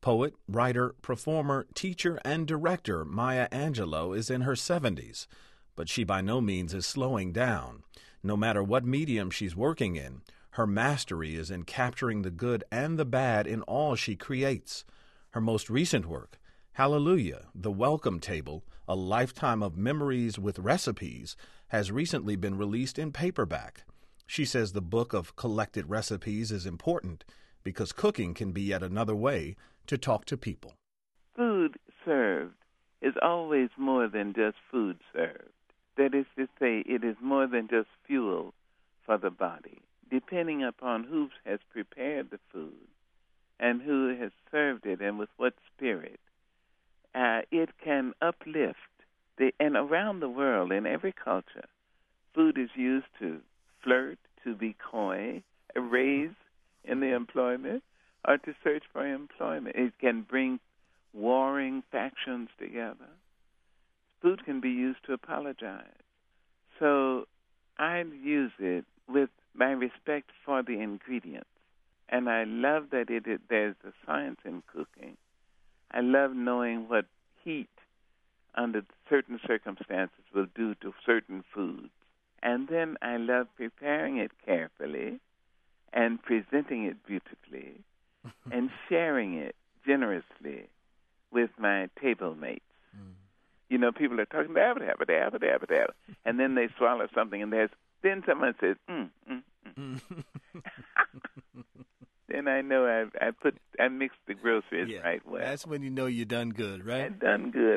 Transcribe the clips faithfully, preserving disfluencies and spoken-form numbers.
Poet, writer, performer, teacher, and director Maya Angelou is in her seventies, but she by no means is slowing down. No matter what medium she's working in, her mastery is in capturing the good and the bad in all she creates. Her most recent work, Hallelujah, The Welcome Table, A Lifetime of Memories with Recipes, has recently been released in paperback. She says the book of collected recipes is important because cooking can be yet another way to talk to people. Food served is always more than just food served. That is to say, it is more than just fuel for the body. Depending upon who has prepared the food and who has served it and with what spirit, uh, it can uplift. The, and around the world, in every culture, food is used to flirt, to be coy, a raise in the employment, or to search for employment. It can bring warring factions together. Food can be used to apologize. So I use it with my respect for the ingredients. And I love that it, it there's a science in cooking. I love knowing what heat under certain circumstances will do to certain foods. And then I love preparing it carefully and presenting it beautifully and sharing it generously with my table mates. Mm. You know, people are talking, dabba, dabba, dabba, dabba, dabba, and then they swallow something, and there's then someone says, mm, mm, mm. Then I know I I put I mixed the groceries yeah, right well. That's when you know you done good, right? I done good.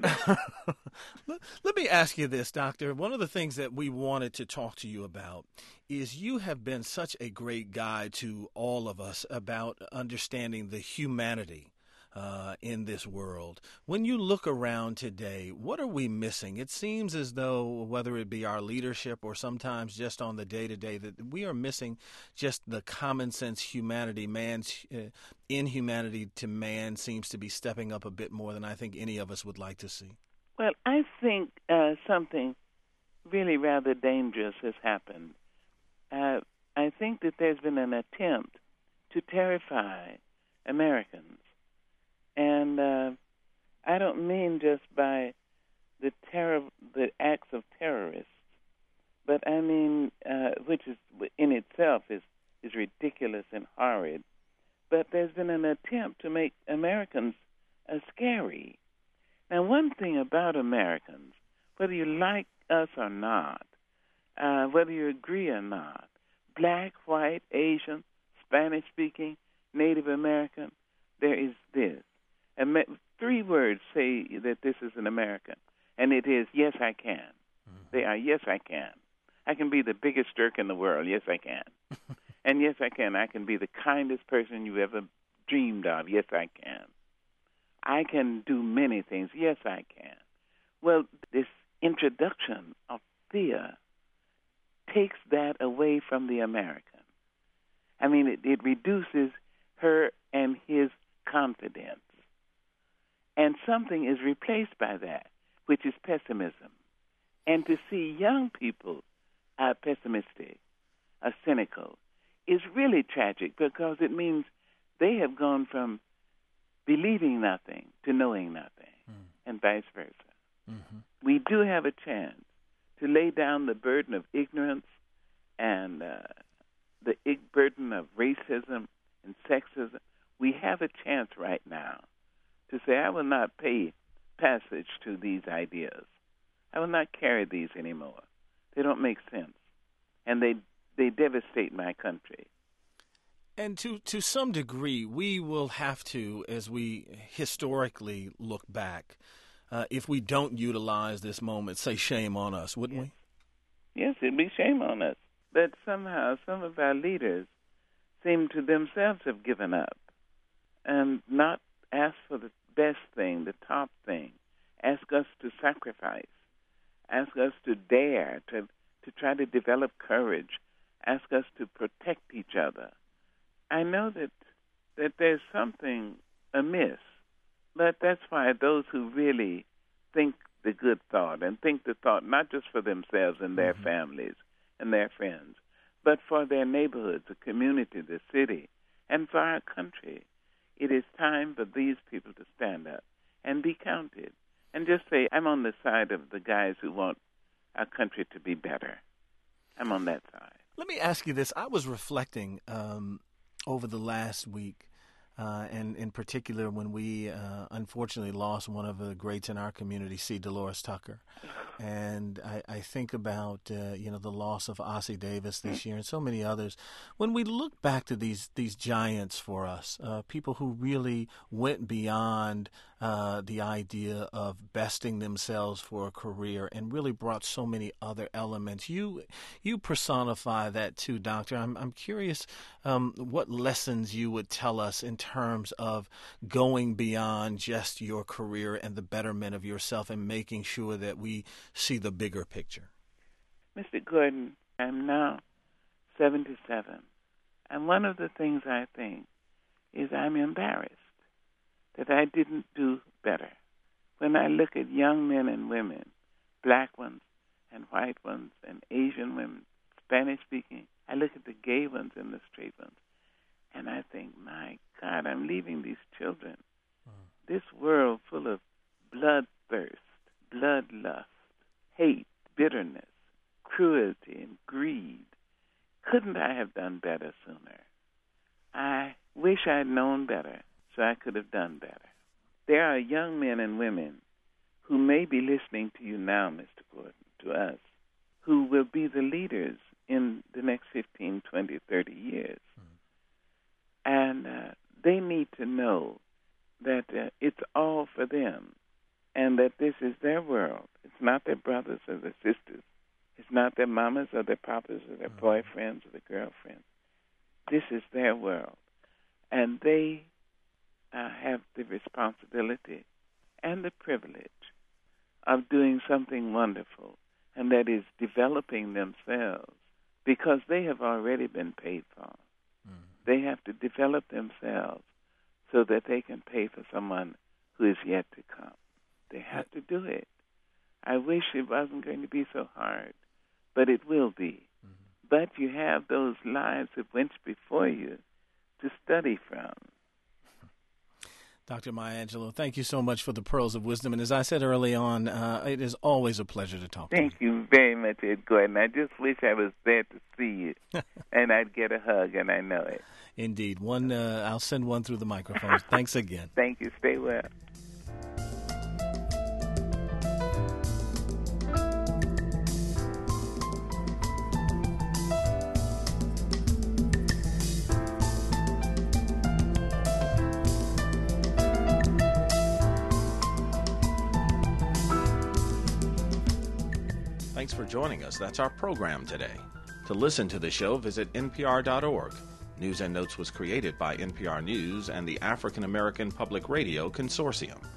let, let me ask you this, Doctor. One of the things that we wanted to talk to you about is you have been such a great guide to all of us about understanding the humanity Uh, in this world. When you look around today, what are we missing? It seems as though, whether it be our leadership or sometimes just on the day-to-day, that we are missing just the common sense humanity. Man's uh, inhumanity to man seems to be stepping up a bit more than I think any of us would like to see. Well, I think uh, something really rather dangerous has happened. Uh, I think that there's been an attempt to terrify Americans. And uh, I don't mean just by the terror, the acts of terrorists, but I mean, uh, which is in itself is, is ridiculous and horrid. But there's been an attempt to make Americans uh, scary. Now, one thing about Americans, whether you like us or not, uh, whether you agree or not, black, white, Asian, Spanish-speaking, Native American, there is this. Three words say that this is an American, and it is, yes, I can. Mm-hmm. They are, yes, I can. I can be the biggest jerk in the world, yes, I can. And yes, I can. I can be the kindest person you ever dreamed of, yes, I can. I can do many things, yes, I can. Well, this introduction of fear takes that away from the American. I mean, it, it reduces her and his confidence. And something is replaced by that, which is pessimism. And to see young people are pessimistic, are cynical, is really tragic because it means they have gone from believing nothing to knowing nothing, mm. and vice versa. Mm-hmm. We do have a chance to lay down the burden of ignorance and uh, the ig- burden of racism and sexism. We have a chance right now to say, I will not pay passage to these ideas. I will not carry these anymore. They don't make sense. And they they devastate my country. And to, to some degree, we will have to, as we historically look back, uh, if we don't utilize this moment, say shame on us, wouldn't yes. we? Yes, it'd be shame on us. But somehow some of our leaders seem to themselves have given up and not ask for the best thing, the top thing. Ask us to sacrifice. Ask us to dare, to to try to develop courage. Ask us to protect each other. I know that that there's something amiss, but that's why those who really think the good thought and think the thought not just for themselves and their mm-hmm. families and their friends, but for their neighborhoods, the community, the city, and for our country, It is time for these people to stand up and be counted and just say, I'm on the side of the guys who want our country to be better. I'm on that side. Let me ask you this. I was reflecting um, over the last week, uh, and in particular when we uh, unfortunately lost one of the greats in our community, C. Dolores Tucker. And I, I think about, uh, you know, the loss of Ossie Davis this year and so many others. When we look back to these these giants for us, uh, people who really went beyond uh, the idea of besting themselves for a career and really brought so many other elements, you you personify that too, Doctor. I'm, I'm curious um, what lessons you would tell us in terms of going beyond just your career and the betterment of yourself and making sure that we see the bigger picture. Mister Gordon, I'm now seventy-seven, and one of the things I think is I'm embarrassed that I didn't do better. When I look at young men and women, black ones and white ones and Asian women, Spanish-speaking, I look at the gay ones and the straight ones, and I think, my God, I'm leaving these children, mm. this world full of bloodthirst, bloodlust, hate, bitterness, cruelty, and greed. Couldn't I have done better sooner? I wish I'd known better so I could have done better. There are young men and women who may be listening to you now, Mister Gordon, to us, who will be the leaders in the next fifteen, twenty, thirty years. Mm. And uh, they need to know that uh, it's all for them and that this is their world. It's not their brothers or their sisters. It's not their mamas or their papas or their mm-hmm. boyfriends or their girlfriends. This is their world. And they uh, have the responsibility and the privilege of doing something wonderful, and that is developing themselves because they have already been paid for. Mm-hmm. They have to develop themselves so that they can pay for someone who is yet to come. They have to do it. I wish it wasn't going to be so hard, but it will be. Mm-hmm. But you have those lives that went before you to study from. Doctor Maya Angelou, thank you so much for the pearls of wisdom. And as I said early on, uh, it is always a pleasure to talk thank to you. Thank you very much, Ed Gordon. I just wish I was there to see you, and I'd get a hug, and I know it. Indeed. One, uh, I'll send one through the microphone. Thanks again. Thank you. Stay well. Thanks for joining us. That's our program today. To listen to the show, visit N P R dot org. News and Notes was created by N P R News and the African American Public Radio Consortium.